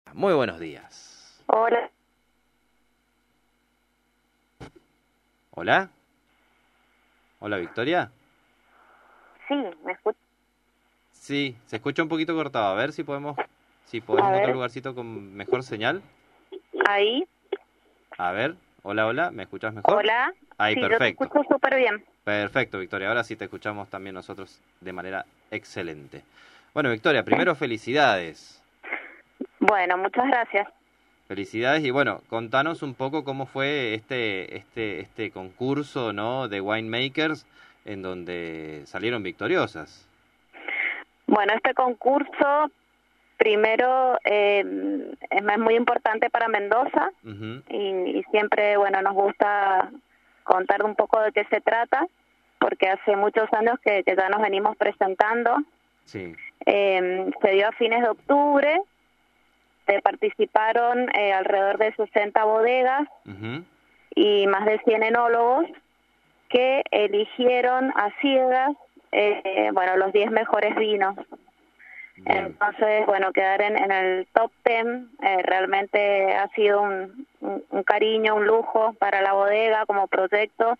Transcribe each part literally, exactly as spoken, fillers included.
Muy buenos días. Hola. ¿Hola? ¿Hola, Victoria? Sí, ¿me escuchas? Sí, se escucha un poquito cortado. A ver si podemos, si podés A encontrar un ver, lugarcito con mejor señal. ahí. A ver, hola, hola, ¿me escuchás mejor? Hola. Ahí, Sí, yo te perfecto. escucho súper bien. Perfecto, Victoria. Ahora sí te escuchamos también nosotros de manera excelente. Bueno, Victoria, primero felicidades. Bueno, muchas gracias. Felicidades y bueno, contanos un poco cómo fue este este este concurso, ¿no?, de winemakers en donde salieron victoriosas. Bueno, este concurso, primero, eh, es muy importante para Mendoza Uh-huh. y, y siempre, bueno, nos gusta contar un poco de qué se trata, porque hace muchos años que, que ya nos venimos presentando. Sí. Eh, se dio a fines de octubre. Eh, participaron eh, alrededor de sesenta bodegas Uh-huh. y más de cien enólogos que eligieron a ciegas, eh, bueno, los diez mejores vinos. Bien. Entonces, bueno, quedar en, en el top diez eh, realmente ha sido un, un, un cariño, un lujo para la bodega como proyecto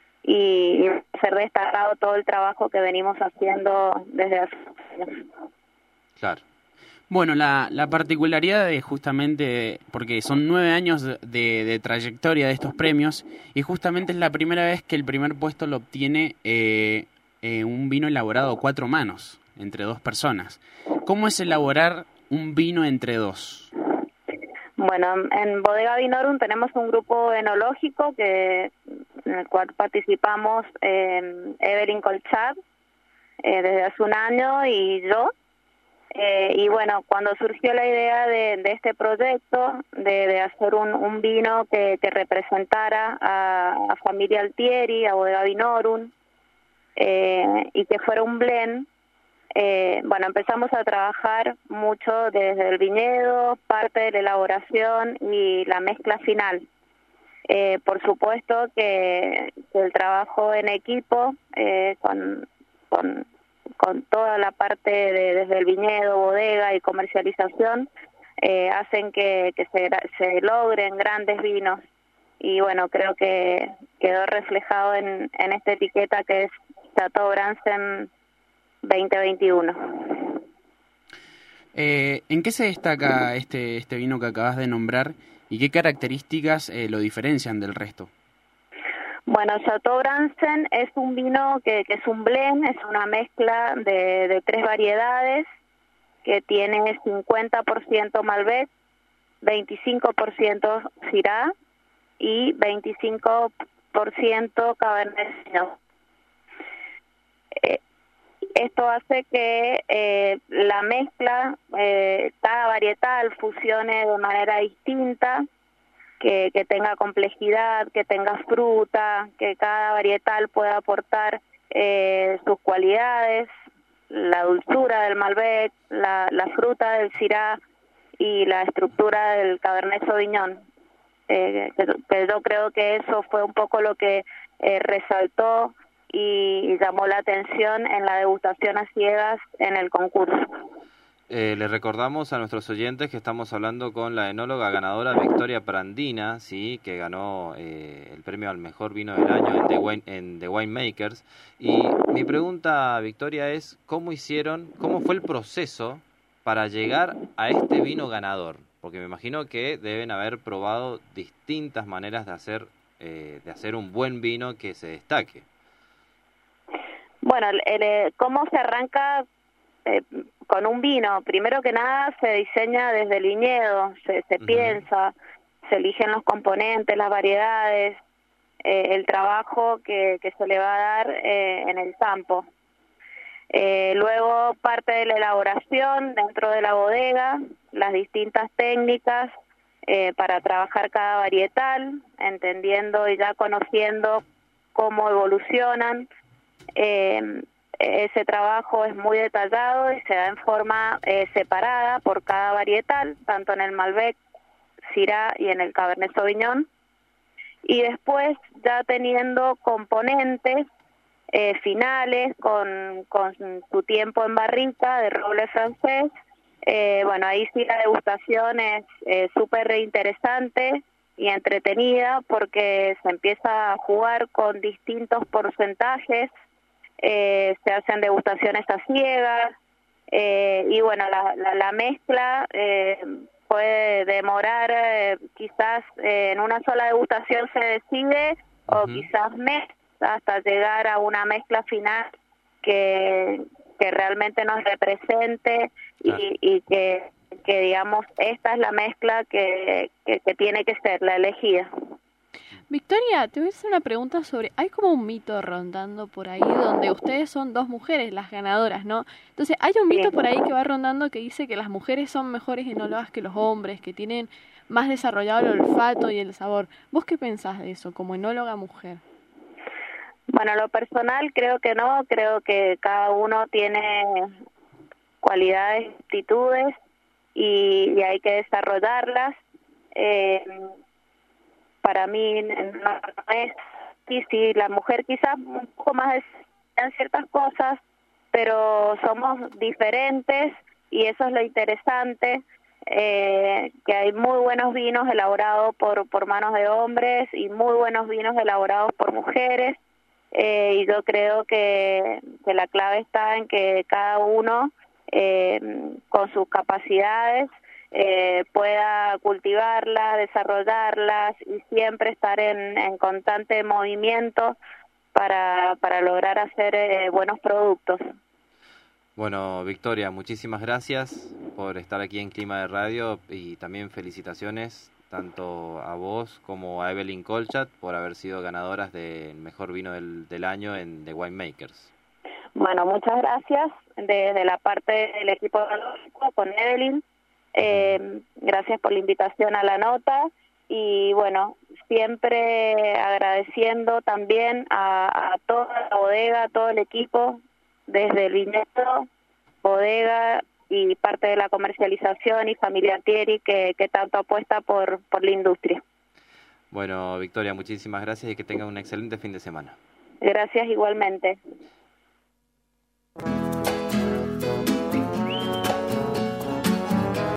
y, y ser destacado todo el trabajo que venimos haciendo desde hace años. Claro. Bueno, la, la particularidad de justamente, porque son nueve años de, de trayectoria de estos premios, y justamente es la primera vez que el primer puesto lo obtiene eh, eh, un vino elaborado a cuatro manos, entre dos personas. ¿Cómo es elaborar un vino entre dos? Bueno, en Bodega Vinorum tenemos un grupo enológico que en el cual participamos eh, Evelyn Colchard eh, desde hace un año y yo. Eh, y bueno, cuando surgió la idea de, de este proyecto, de, de hacer un, un vino que, que representara a, a Familia Altieri, a Bodega Vinorum, eh, y que fuera un blend, eh, bueno, empezamos a trabajar mucho desde el viñedo, parte de la elaboración y la mezcla final. Eh, por supuesto que, que el trabajo en equipo, eh, con, con con toda la parte de desde el viñedo, bodega y comercialización, eh, hacen que, que se, se logren grandes vinos. Y bueno, creo que quedó reflejado en, en esta etiqueta que es Chateau Bransen veinte veintiuno. Eh, ¿En qué se destaca este, este vino que acabas de nombrar y qué características eh, lo diferencian del resto? Bueno, Chateau Bransen es un vino que, que es un blend, es una mezcla de, de tres variedades que tiene cincuenta por ciento Malbec, veinticinco por ciento Syrah y veinticinco por ciento Cabernet Sauvignon. Eh, esto hace que eh, la mezcla, eh, cada varietal fusione de manera distinta, que, que tenga complejidad, que tenga fruta, que cada varietal pueda aportar eh, sus cualidades, la dulzura del Malbec, la, la fruta del Syrah y la estructura del Cabernet Sauvignon. Eh, que, que yo creo que eso fue un poco lo que eh, resaltó y llamó la atención en la degustación a ciegas en el concurso. Eh, le recordamos a nuestros oyentes que estamos hablando con la enóloga ganadora Victoria Prandina, sí, que ganó eh, el premio al mejor vino del año en The, Wine, en The Winemakers. Y mi pregunta, Victoria, es ¿cómo hicieron, cómo fue el proceso para llegar a este vino ganador? Porque me imagino que deben haber probado distintas maneras de hacer, eh, de hacer un buen vino que se destaque. Bueno, el, el, ¿cómo se arranca eh, con un vino? Primero que nada se diseña desde el viñedo, se, se uh-huh. piensa, se eligen los componentes, las variedades, eh, el trabajo que, que se le va a dar eh, en el campo. Eh, luego parte de la elaboración dentro de la bodega, las distintas técnicas eh, para trabajar cada varietal, entendiendo y ya conociendo cómo evolucionan. Eh, ese trabajo es muy detallado y se da en forma eh, separada por cada varietal, tanto en el Malbec, Syrah y en el Cabernet Sauvignon. Y después, ya teniendo componentes eh, finales con, con su tiempo en barrica de roble francés, Eh, bueno, ahí sí la degustación es eh, súper interesante y entretenida porque se empieza a jugar con distintos porcentajes, eh, se hacen degustaciones a ciegas, eh, y bueno, la, la, la mezcla eh, puede demorar, eh, quizás eh, en una sola degustación se decide, uh-huh. o quizás meses, hasta llegar a una mezcla final que, que realmente nos represente, claro. y, y que, que digamos, esta es la mezcla que, que, que tiene que ser la elegida. Victoria, te voy a hacer una pregunta sobre, hay como un mito rondando por ahí donde ustedes son dos mujeres las ganadoras, ¿no? Entonces, hay un mito sí. por ahí que va rondando que dice que las mujeres son mejores enólogas que los hombres, que tienen más desarrollado el olfato y el sabor. ¿Vos qué pensás de eso, como enóloga mujer? Bueno, lo personal creo que no, creo que cada uno tiene cualidades, actitudes y, y hay que desarrollarlas. Eh, para mí no es, sí, sí, la mujer quizás un poco más en ciertas cosas, pero somos diferentes y eso es lo interesante, eh, que hay muy buenos vinos elaborados por, por manos de hombres y muy buenos vinos elaborados por mujeres. Eh, y yo creo que, que la clave está en que cada uno eh, con sus capacidades eh, pueda cultivarlas, desarrollarlas y siempre estar en, en constante movimiento para, para lograr hacer eh, buenos productos. Bueno, Victoria, muchísimas gracias por estar aquí en Clima de Radio y también felicitaciones tanto a vos como a Evelyn Kolchat por haber sido ganadoras del mejor vino del, del año en The Winemakers. Bueno, muchas gracias desde la parte del equipo enológico con Evelyn. Eh, gracias por la invitación a la nota y bueno, siempre agradeciendo también a, a toda la bodega, a todo el equipo, desde el viñedo, bodega y parte de la comercialización y familia Thierry que, que tanto apuesta por, por la industria. Bueno, Victoria, muchísimas gracias y que tenga un excelente fin de semana. Gracias igualmente.